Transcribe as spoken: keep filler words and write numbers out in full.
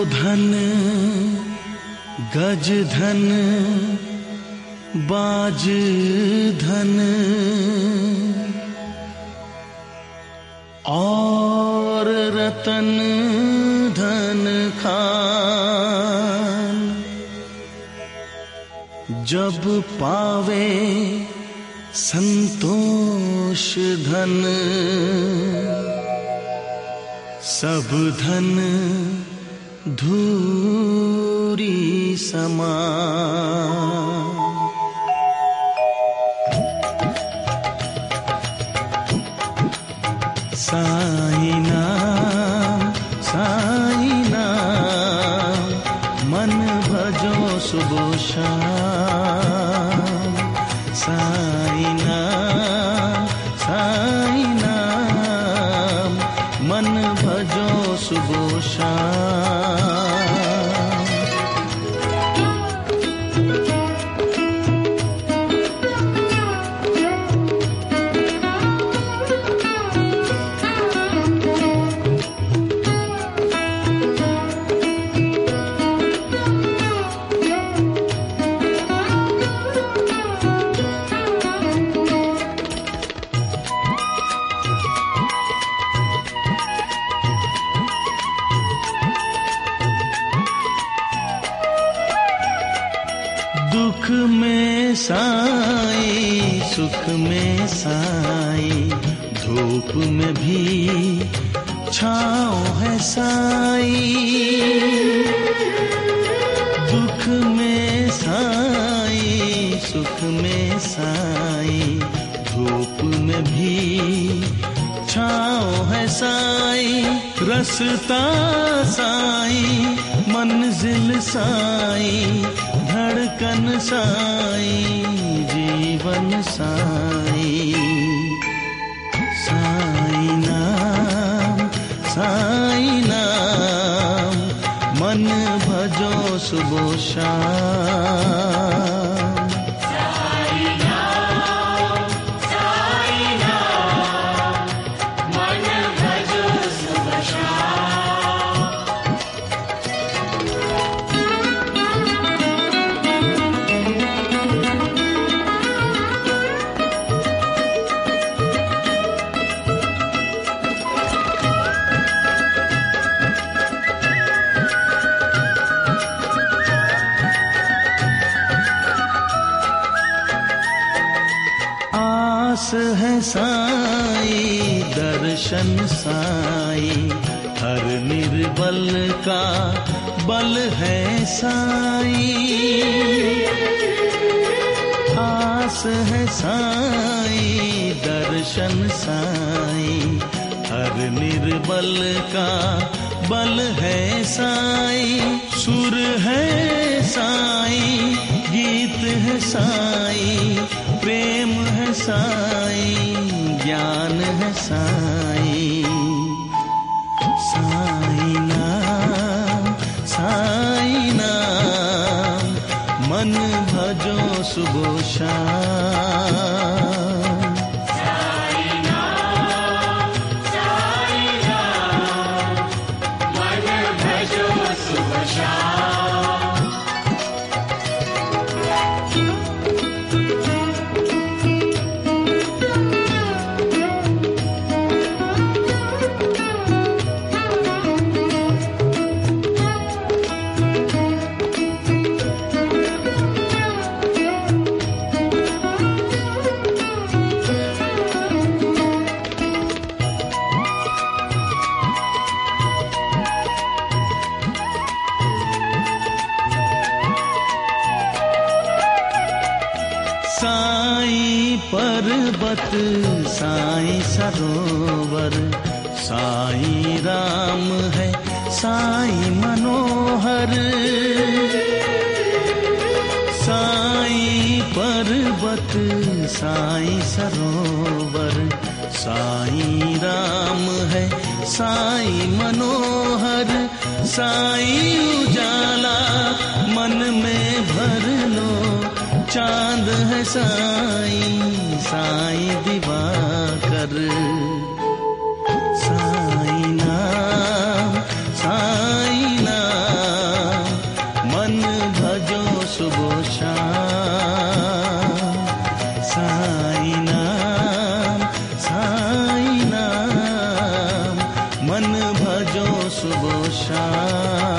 धन गज धन बाज धन और रतन धन खान, जब पावे संतोष धन सब धन धूरी समान। साईं नाम साईं नाम मन भजो सुबह शाम। साईं नाम साईं नाम मन भजो सुबह शाम। दुख में साईं सुख में साईं, धूप में भी छाँव है साईं। दुख में साईं सुख में साईं, धूप में भी छाँव है साईं। रस्ता साईं मंजिल साईं, धड़कन साईं जीवन साईं। साईं नाम साईं नाम मन भजो सुबह शाम। आस है साईं दर्शन साईं, हर निर्बल का बल है साईं। आस है साईं दर्शन साईं, हर निर्बल का बल है साईं। सुर है साईं गीत है साईं, प्रेम है साईं ज्ञान है साईं। साईं नाम साईं नाम मन भजो सुबह शाम। साईं पर्वत साईं सरोवर, साईं राम है साईं मनोहर। साईं पर्वत साईं सरोवर, साईं राम है साईं मनोहर। साईं उजाला मन में भर लो, चांद है साईं साईं दिवाकर। साईं नाम साईं नाम मन भजो सुबह शाम।